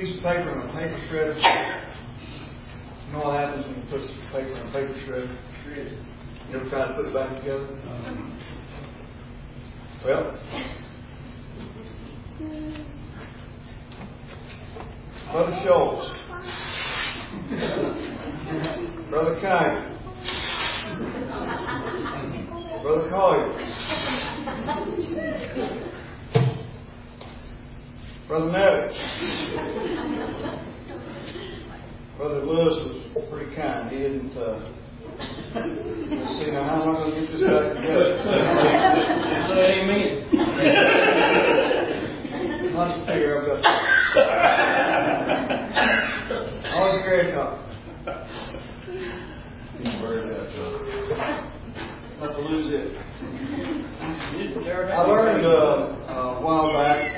piece of paper on a paper shredder. You know what happens when you put paper on a paper shredder? You ever try to put it back together? Well, Brother Schultz, Brother Kine, Brother Collier, Brother Nevis. Brother Lewis was pretty kind. He didn't. Let's see, now how am I going to get this back together? Say amen. I'll just figure I've got. Always great talk. Not to lose it. I learned a while back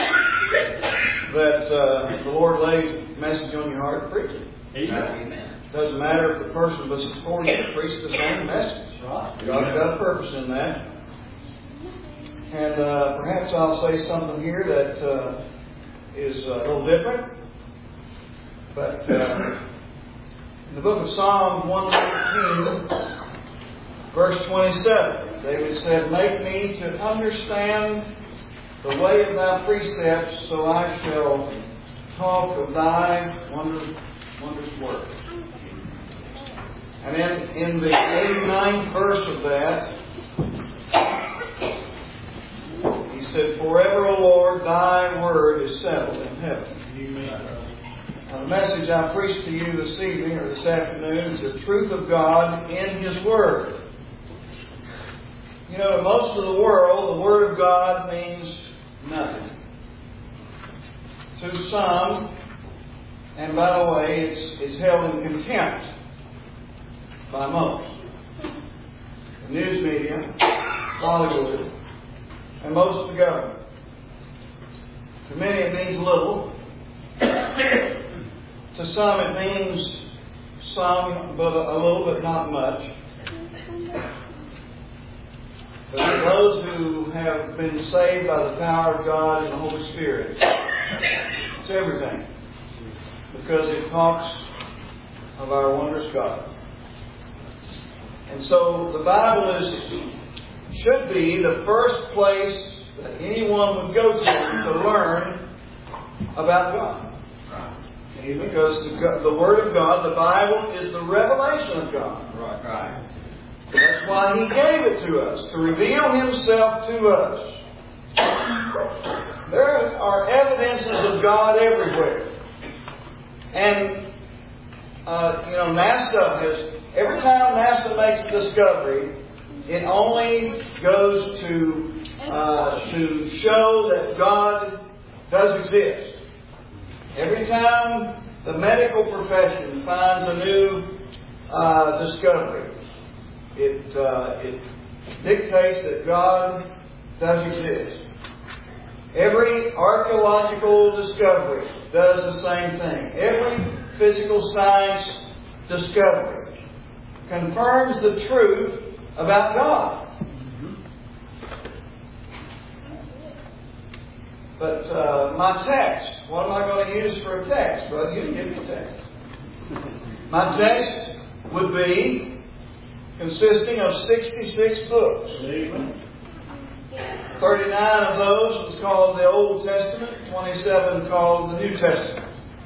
that the Lord lays a message on your heart to preach it. Amen. Doesn't matter if the person was before you preached the same message. God's got a purpose in that. And perhaps I'll say something here that is a little different. But in the book of Psalms 119, verse 27, David said, "Make me to understand the way of thy precepts, so I shall talk of thy wondrous work." And then in the 89th verse of that, he said, "Forever, O Lord, thy word is settled in heaven." Now, the message I preached to you this evening or this afternoon is the truth of God in His Word. You know, to most of the world, the Word of God means nothing. To some, and by the way, it's held in contempt by most. The news media, Hollywood, and most of the government. To many it means little. To some it means some, but a little, but not much. But to those who have been saved by the power of God and the Holy Spirit, it's everything. Because it talks of our wondrous God. And so the Bible should be the first place that anyone would go to learn about God. Because the Word of God, the Bible, is the revelation of God. Right. That's why He gave it to us, to reveal Himself to us. There are evidences of God everywhere. And, NASA has, every time NASA makes a discovery, it only goes to show that God does exist. Every time the medical profession finds a new discovery, it dictates that God does exist. Every archaeological discovery does the same thing. Every physical science discovery confirms the truth about God. But my text, what am I going to use for a text? Well, you can give me a text. My text would be consisting of 66 books. 39 of those was called the Old Testament, 27 called the New Testament.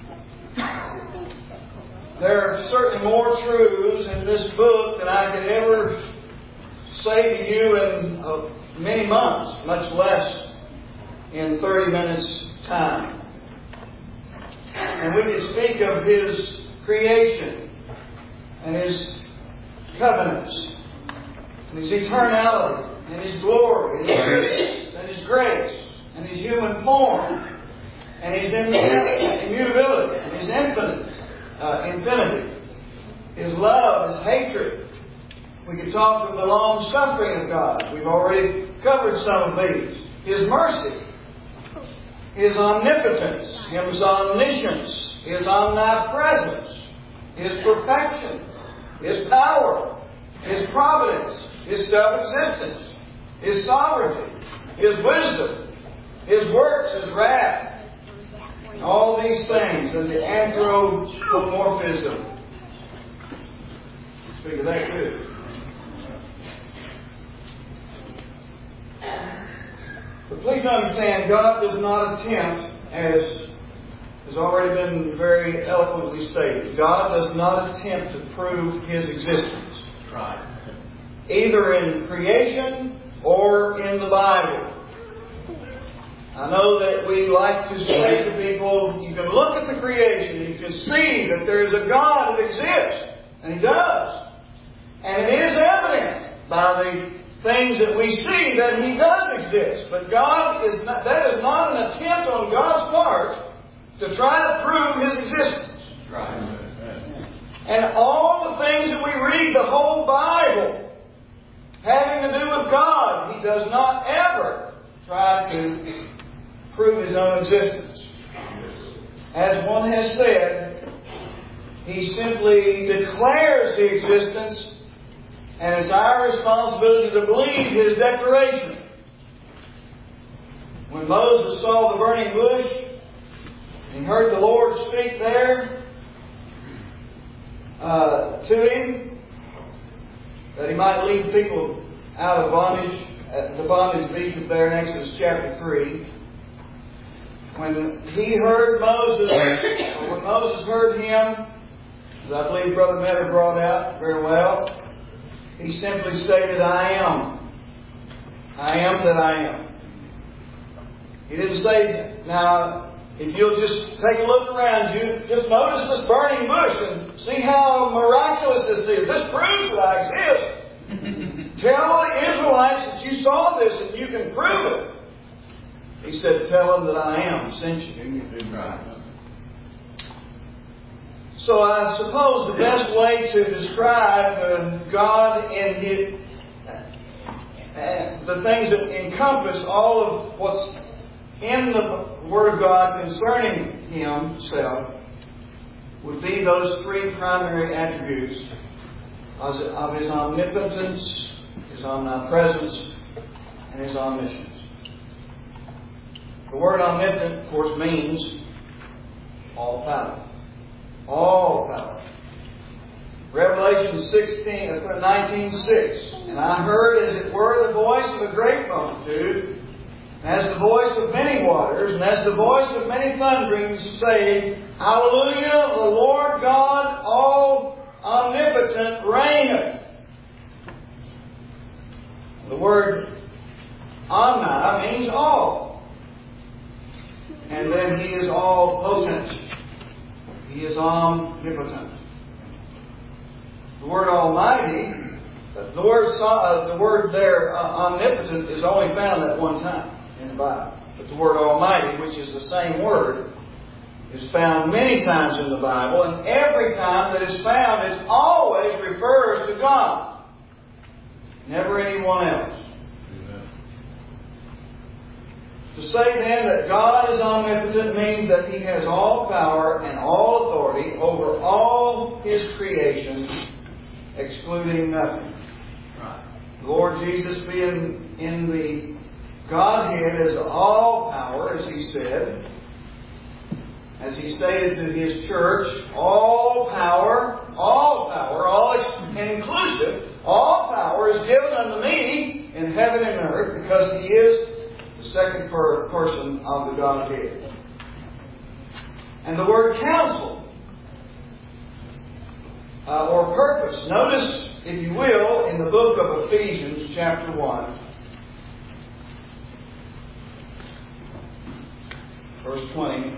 There are certainly more truths in this book than I could ever say to you in many months, much less in 30 minutes' time. And we can speak of His creation and His covenants and His eternality and His glory and His goodness and His grace and His human form and His immutability and His infinity, His love, His hatred. We could talk of the long suffering of God. We've already covered some of these. His mercy, His omnipotence, His omniscience, His omnipresence, His perfection, His power, His providence, His self-existence, His sovereignty, His wisdom, His works, His wrath, All these things, and the anthropomorphism. Speak of that too. But please understand, God does not attempt, as has already been very eloquently stated, God does not attempt to prove His existence. Right. Either in creation or in the Bible. I know that we like to say to people, you can look at the creation and you can see that there is a God that exists. And He does. And it is evident by the things that we see that He does exist. But that is not an attempt on God's part to try to prove His existence. Right. And all the things that we read, the whole Bible, having to do with God, He does not ever try to prove His own existence. As one has said, He simply declares the existence, and it's our responsibility to believe His declaration. When Moses saw the burning bush, and he heard the Lord speak there to him, that he might lead people out of bondage, the bondage of Egypt there in Exodus chapter 3. When he heard Moses, or when Moses heard him, as I believe Brother Metter brought out very well, he simply stated, I am. I am that I am. He didn't say, now, if you'll just take a look around you, just notice this burning bush and see how miraculous this is. This proves that I exist. Tell the Israelites that you saw this and you can prove it. He said, tell them that I am sent you. So I suppose the best way to describe God and the things that encompass all of what's in the Word of God concerning Himself would be those three primary attributes of His omnipotence, His omnipresence, and His omniscience. The word omnipotent, of course, means all power. All power. Revelation 19:6. And I heard, as it were, the voice of a great multitude, as the voice of many waters, and as the voice of many thunderings, saying, Hallelujah, the Lord God, all omnipotent, reigneth. The word omni means all. And then He is all potent. He is omnipotent. The word almighty, the word there, omnipotent, is only found at one time in the Bible. But the word almighty, which is the same word, is found many times in the Bible. And every time that it's found, it always refers to God. Never anyone else. To say then that God is omnipotent means that He has all power and all authority over all His creation, excluding nothing. Right. The Lord Jesus being in the Godhead as all power, as He said, as He stated to His church, all power, all inclusive, all power is given unto me in heaven and earth, because He is the second person of the Godhead. And the word counsel, or purpose. Notice, if you will, in the book of Ephesians, chapter 1, verse 20,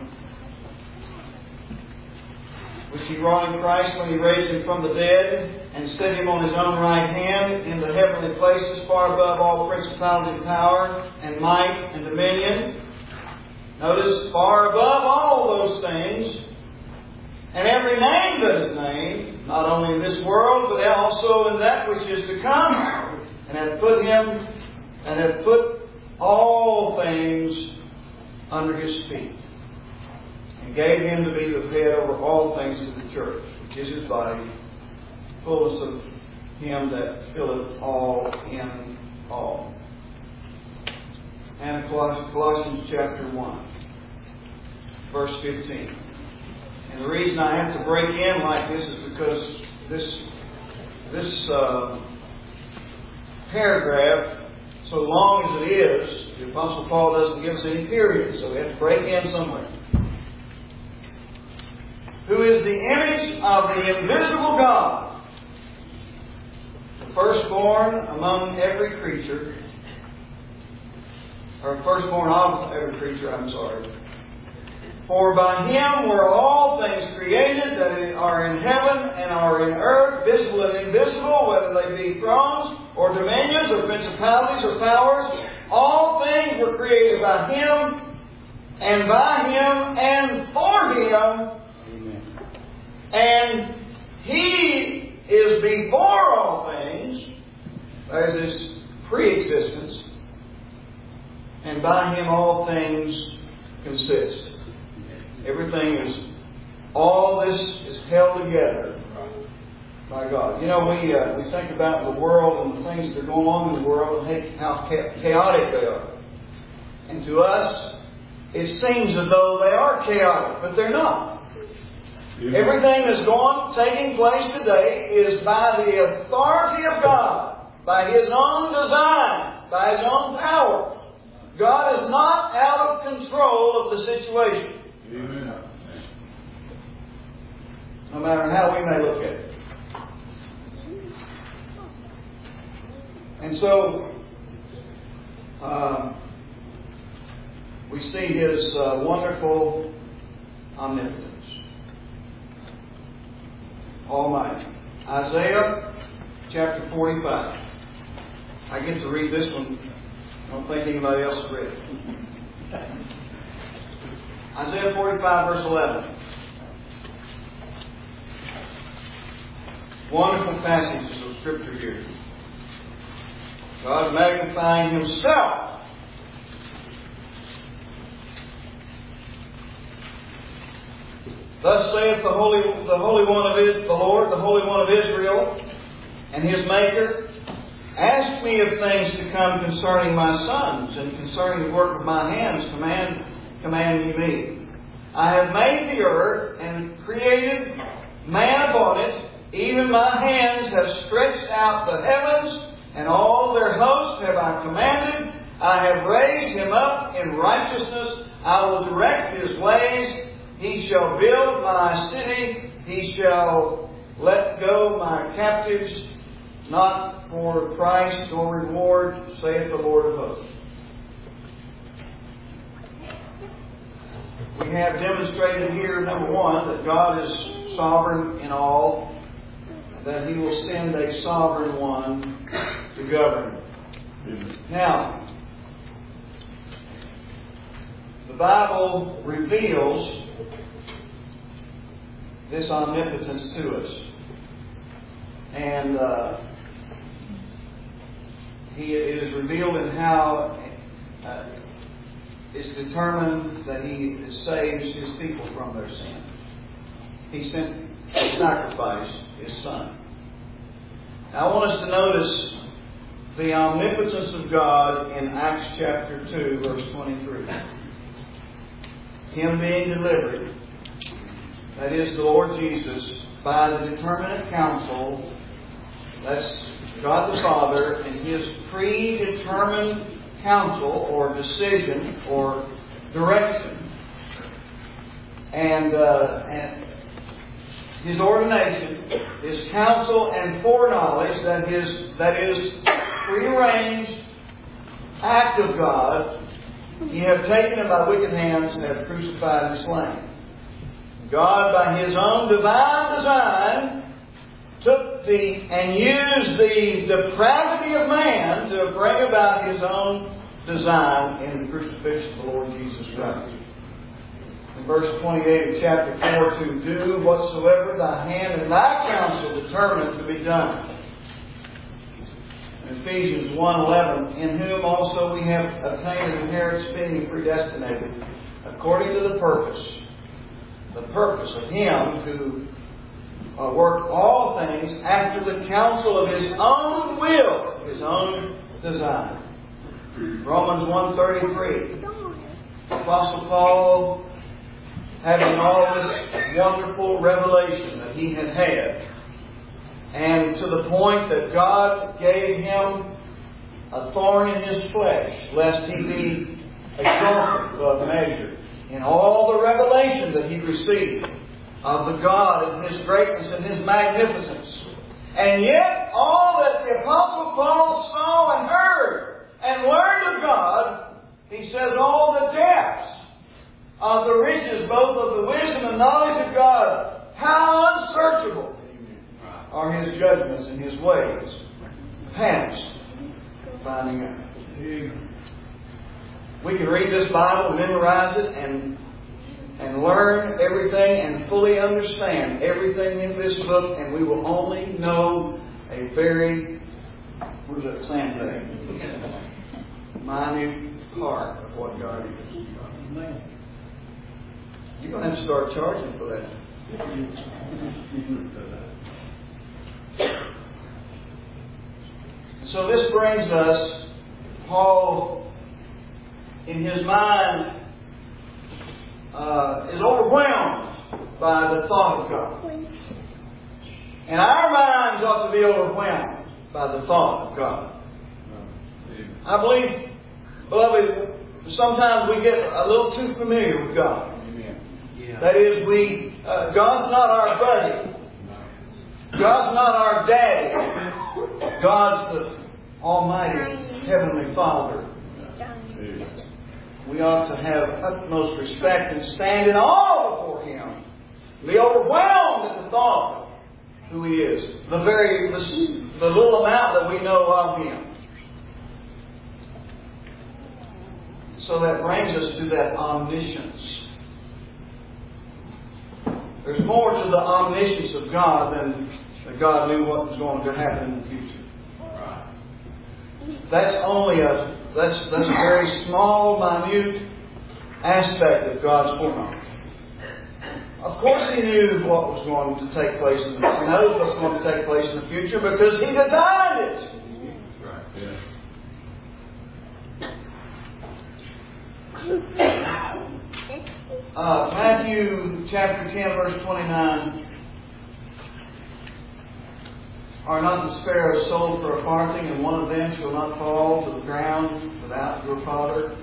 which He wrought in Christ when He raised Him from the dead and set Him on His own right hand in the heavenly places, far above all principality, power, and might, and dominion. Notice, far above all those things, and every name that is named, not only in this world, but also in that which is to come, and hath put all things under His feet, and gave Him to be the head over all things to the church, which is His body, fullness of Him that filleth all in all. And Colossians chapter 1, verse 15. And the reason I have to break in like this is because this paragraph, so long as it is, the Apostle Paul doesn't give us any periods, so we have to break in somewhere. Who is the image of the invisible God, the firstborn among every creature, or firstborn of every creature, For by Him were all things created that are in heaven and are in earth, visible and invisible, whether they be thrones or dominions or principalities or powers. All things were created by Him and for Him. Amen. And He is before all things. That is His pre-existence. And by Him all things consist. All this is held together by God. You know, we think about the world and the things that are going on in the world and how chaotic they are. And to us, it seems as though they are chaotic, but they're not. Yeah. Everything that's taking place today is by the authority of God, by His own design, by His own power. God is not out of control of the situation. Amen. No matter how we may look at it. And so, we see His wonderful omnipotence. Almighty. Isaiah chapter 45. I get to read this one. I don't think anybody else has read it. Isaiah 45 verse 11. Wonderful passages of Scripture here. God magnifying Himself. Thus saith the Holy One of the Lord, the Holy One of Israel, and His Maker, ask me of things to come concerning my sons, and concerning the work of my hands, command ye me. I have made the earth and created man upon it. Even my hands have stretched out the heavens, and all their hosts have I commanded. I have raised him up in righteousness. I will direct his ways. He shall build my city. He shall let go my captives, not for price nor reward, saith the Lord of hosts. We have demonstrated here, number one, that God is sovereign in all, that He will send a sovereign one to govern. Now, the Bible reveals this omnipotence to us. And it is revealed in how it's determined that He saves His people from their sin. He sent to sacrifice His Son. Now, I want us to notice the omnipotence of God in Acts chapter 2, verse 23. Him being delivered, that is the Lord Jesus, by the determinate counsel, that's God the Father, and His predetermined counsel or decision or direction. And His ordination, His counsel and foreknowledge, that is prearranged act of God, Ye have taken Him by wicked hands and have crucified and slain. God, by His own divine design, took and used the depravity of man to bring about His own design in the crucifixion of the Lord Jesus Christ. In verse 28 of chapter 4, to do whatsoever thy hand and thy counsel determined to be done. In Ephesians 1:11, in whom also we have obtained an inheritance being predestinated, according to the purpose of Him who worked all things after the counsel of His own will, His own design. Romans 1:33. Apostle Paul having all this wonderful revelation that he had had. And to the point that God gave him a thorn in his flesh, lest he be exalted above measure. In all the revelation that he received of the God and His greatness and His magnificence. And yet, all that the Apostle Paul saw and heard and learned of God, he says all the depths of the riches, both of the wisdom and knowledge of God, how unsearchable are His judgments and His ways. Past finding out. We can read this Bible, memorize it, and learn everything and fully understand everything in this book, and we will only know a very, what is that sandbag? Minute part of what God is. You're going to have to start charging for that. So this brings us, Paul, in his mind, is overwhelmed by the thought of God. And our minds ought to be overwhelmed by the thought of God. I believe, beloved, sometimes we get a little too familiar with God. That is, God's not our buddy. God's not our daddy. God's the Almighty Heavenly Father. We ought to have utmost respect and stand in awe before Him. Be overwhelmed at the thought of who He is. The little amount that we know of Him. So that brings us to that omniscience. There's more to the omniscience of God than that God knew what was going to happen in the future. That's a very small, minute aspect of God's foreknowledge. Of course He knew what was going to take place in the future. He knows what's going to take place in the future because He designed it. Matthew chapter 10, verse 29. Are not the sparrows sold for a farthing, and one of them shall not fall to the ground without your Father?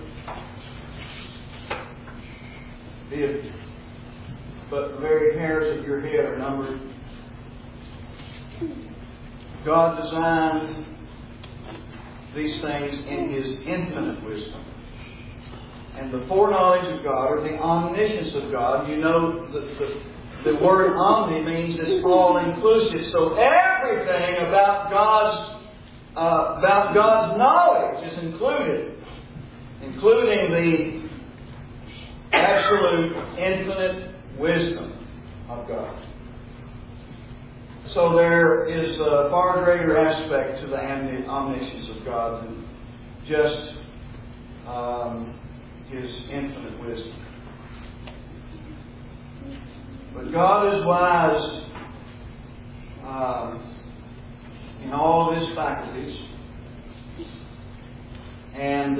But the very hairs of your head are numbered. God designed these things in His infinite wisdom. And the foreknowledge of God, or the omniscience of God, you know the word omni means it's all inclusive. So everything about God's knowledge is included, including the absolute infinite wisdom of God. So there is a far greater aspect to the omniscience of God than just His infinite wisdom. But God is wise in all of His faculties. And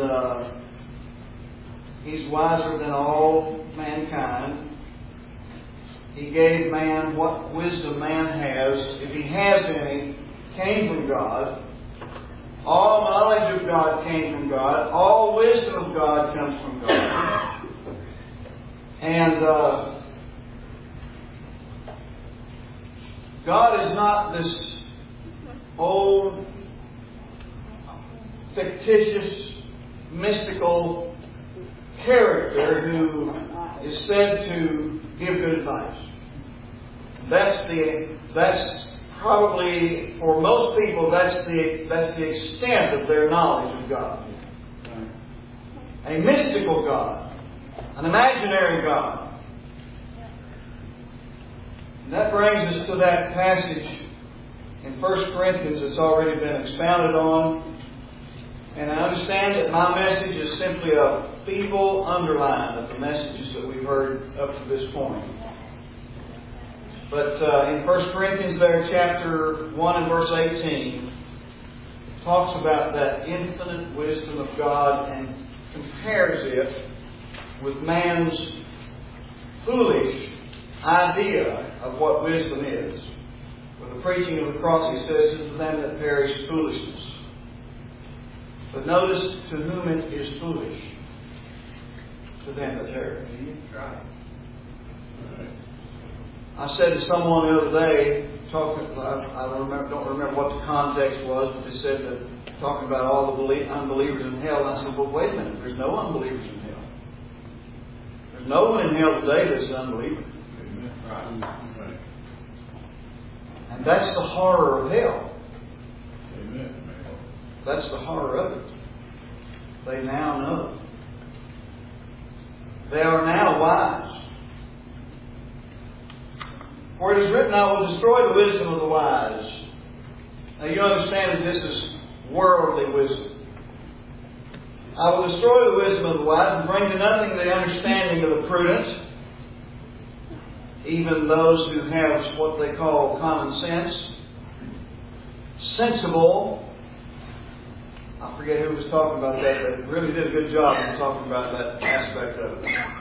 He's wiser than all mankind. He gave man what wisdom man has, if he has any, came from God. All knowledge of God came from God. All wisdom of God comes from God. And God is not this old, fictitious, mystical character who is said to give good advice. That's probably, for most people, that's the extent of their knowledge of God. A mystical God, an imaginary God. And that brings us to that passage in 1 Corinthians that's already been expounded on. And I understand that my message is simply a feeble underline of the messages that we've heard up to this point. But in 1 Corinthians there, chapter 1 and verse 18, talks about that infinite wisdom of God and compares it with man's foolish idea of what wisdom is. With the preaching of the cross, he says, to them that perish foolishness. But notice to whom it is foolish. To them that perish. I said to someone the other day, I don't remember what the context was, but they said that talking about all the unbelievers in hell. And I said, well, wait a minute. There's no unbelievers in hell. There's no one in hell today that's an unbeliever. Right. And that's the horror of hell. Amen. That's the horror of it. They now know. They are now wise. For it is written, I will destroy the wisdom of the wise. Now you understand that this is worldly wisdom. I will destroy the wisdom of the wise and bring to nothing the understanding of the prudent. Even those who have what they call common sense. Sensible. I forget who was talking about that, but really did a good job in talking about that aspect of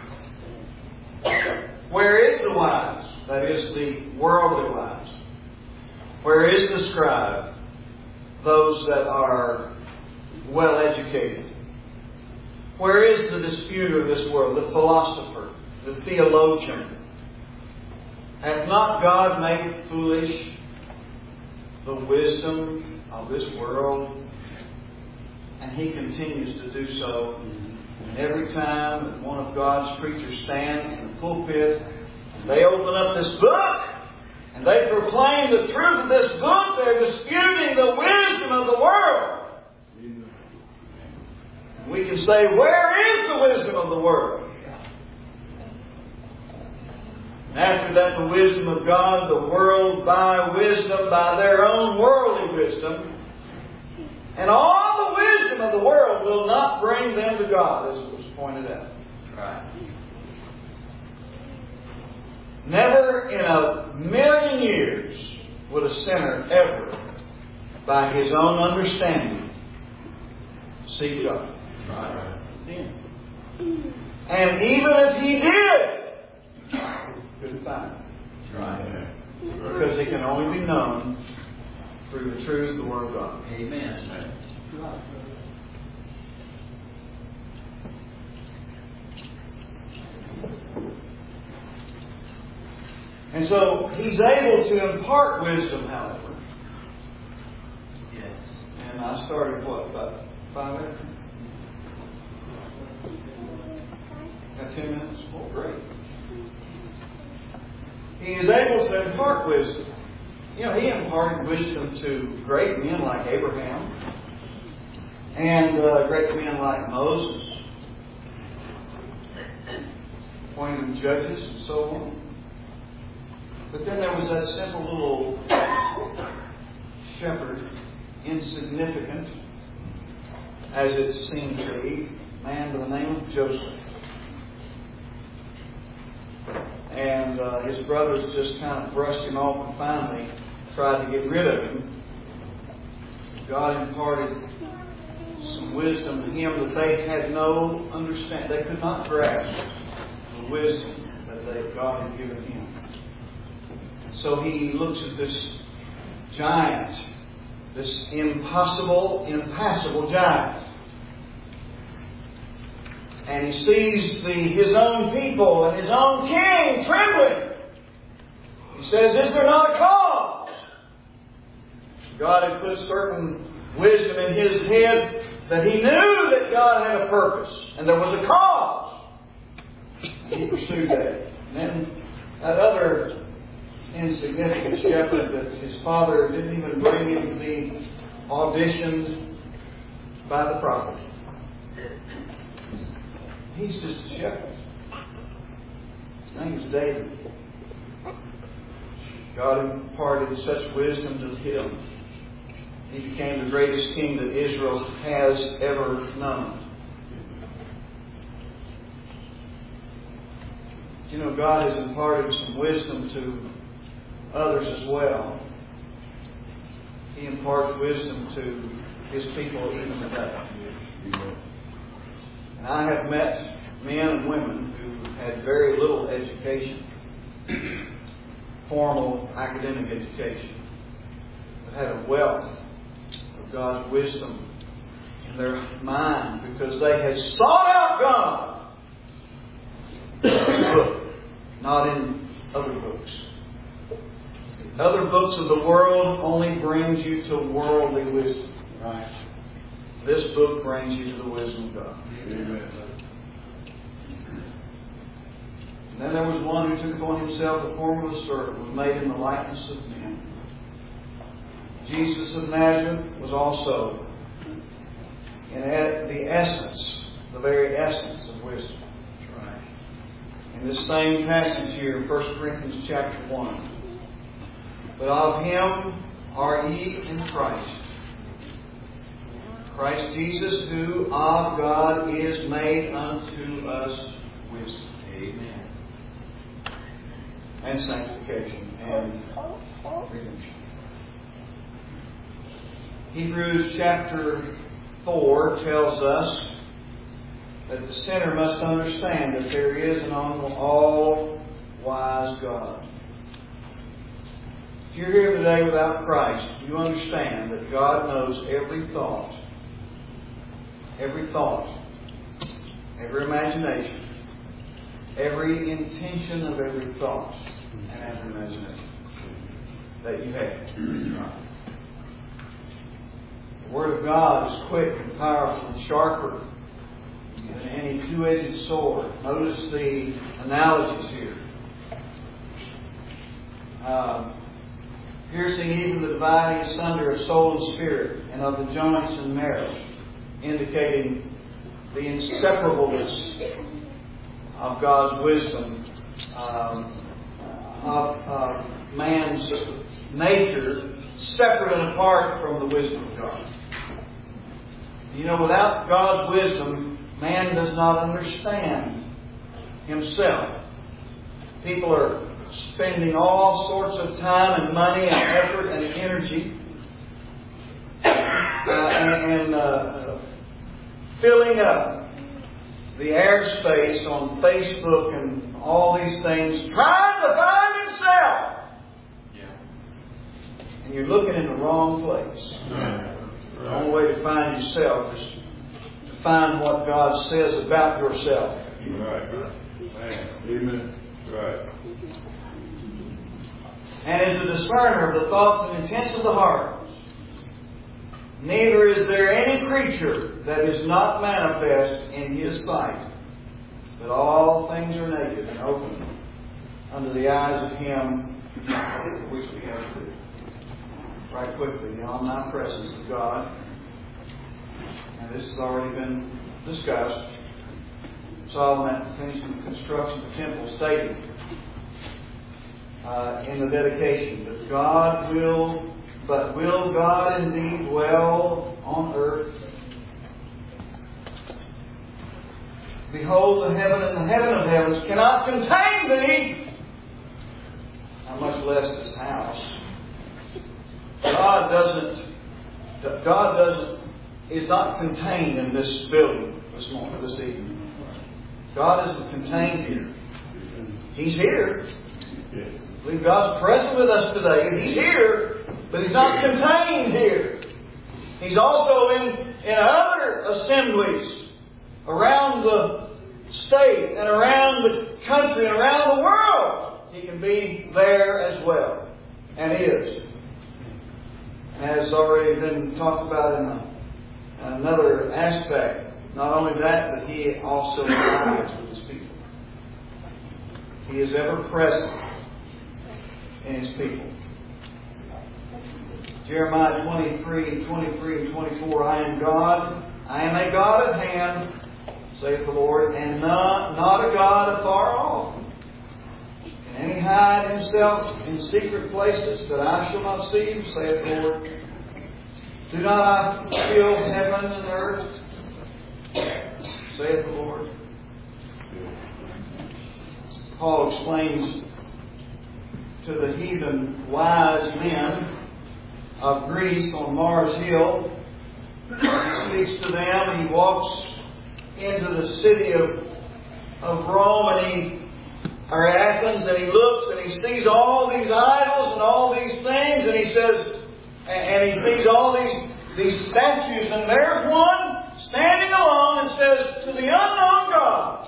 it. Where is the wise? That is the worldly wise. Where is the scribe? Those that are well educated. Where is the disputer of this world? The philosopher, the theologian? Hath not God made foolish the wisdom of this world? And He continues to do so. And every time that one of God's preachers stands in the pulpit, and they open up this book, and they proclaim the truth of this book, they're disputing the wisdom of the world. And we can say, where is the wisdom of the world? And after that, the wisdom of God, the world by wisdom, by their own worldly wisdom. And all the wisdom of the world will not bring them to God, as it was pointed out. Right. Never in a million years would a sinner ever, by his own understanding, seek God. Right. And even if he did, couldn't find him. Right. Because it can only be known through the truth of the Word of God. Amen. And so He's able to impart wisdom, however. Yes. And I started, about 5 after? Got 10 minutes? Oh, great. He is able to impart wisdom. You know, He imparted wisdom to great men like Abraham and great men like Moses, appointed them judges and so on. But then there was that simple little shepherd, insignificant, as it seemed to be, man by the name of Joseph. And his brothers just kind of brushed him off and finally tried to get rid of him. God imparted some wisdom to him that they had no understanding. They could not grasp the wisdom that God had given him. So he looks at this giant, this impassable giant. And he sees his own people and his own king trembling. He says, is there not a cause? God had put certain wisdom in his head that he knew that God had a purpose. And there was a cause. And he pursued that. And then that other insignificant shepherd that his father didn't even bring him to be auditioned by the prophet. He's just a shepherd. His name is David. God imparted such wisdom to him. He became the greatest king that Israel has ever known. You know, God has imparted some wisdom to others as well. He imparts wisdom to His people even today. And I have met men and women who had very little education, formal academic education, but had a wealth of God's wisdom in their mind because they had sought out God in this book, not in other books. Other books of the world only brings you to worldly wisdom. Right. This book brings you to the wisdom of God. Amen. And then there was one who took upon himself the form of a servant, was made in the likeness of men. Jesus of Nazareth was also in the essence, the very essence of wisdom. Right. In this same passage here, 1 Corinthians chapter 1. But of Him are ye in Christ. Christ Jesus, who of God is made unto us wisdom. Amen. And sanctification and redemption. Hebrews chapter 4 tells us that the sinner must understand that there is an all-wise God. If you're here today without Christ, you understand that God knows every thought, every imagination, every intention of every thought and every imagination that you have. The Word of God is quick and powerful and sharper than any two-edged sword. Notice the analogies here. Piercing even the dividing asunder of soul and spirit, and of the joints and marrow, indicating the inseparableness of God's wisdom, of man's nature, separate and apart from the wisdom of God. You know, without God's wisdom, man does not understand himself. People are spending all sorts of time and money and effort and energy and filling up the airspace on Facebook and all these things, trying to find himself. Yeah. And you're looking in the wrong place. Right. The only way to find yourself is to find what God says about yourself. Right. Amen. Right. And is a discerner of the thoughts and intents of the heart. Neither is there any creature that is not manifest in His sight, but all things are naked and open under the eyes of Him which we have to do. Right quickly, the omnipresence of God. And this has already been discussed. Solomon finishing the construction of the temple stated in the dedication that will God indeed dwell on earth? Behold, the heaven and the heaven of heavens cannot contain thee, how much less this house. God is not contained in this building this evening. God isn't contained here. He's here. I believe God's present with us today. He's here, but He's not contained here. He's also in other assemblies around the state and around the country and around the world. He can be there as well, and is. Has already been talked about in another aspect. Not only that, but He also abides with His people. He is ever present in His people. Jeremiah 23 and 24, I am God, I am a God at hand, saith the Lord, and not a God afar off. Can any hide himself in secret places that I shall not see him, saith the Lord? Do not I fill heaven and earth, saith the Lord? Paul explains to the heathen wise men of Greece on Mars Hill. He speaks to them. He walks into the city of of Rome or Athens, and he looks and he sees all these idols and all these things, and he says, and he sees all these statues, and there's one standing alone and says, "To the unknown God."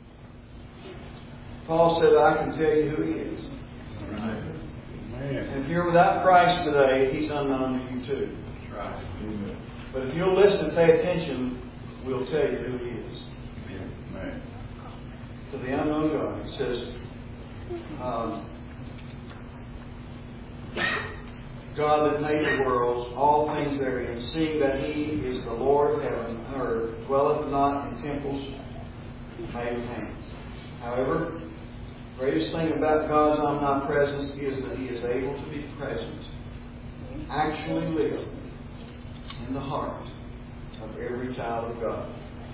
Paul said, "I can tell you who He is." Amen. And if you're without Christ today, He's unknown to you too. Right. Amen. But if you'll listen and pay attention, we'll tell you who He is. Amen. To the unknown God. He says, God that made the worlds, all things therein, seeing that He is the Lord of heaven and earth, dwelleth not in temples made with hands. However, the greatest thing about God's omnipresence is that He is able to be present, actually live in the heart of every child of God.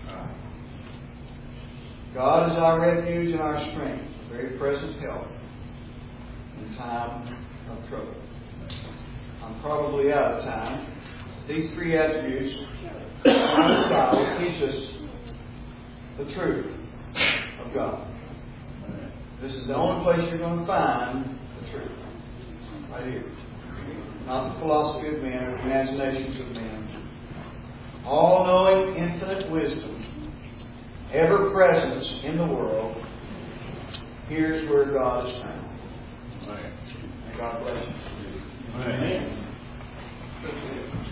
God is our refuge and our strength, a very present help in time of trouble. I'm probably out of time. These three attributes of God will teach us the truth of God. This is the only place you're going to find the truth. Right here. Not the philosophy of men or the imaginations of men. All-knowing, infinite wisdom, ever-presence in the world. Here's where God is found. Amen. And God bless you. Amen.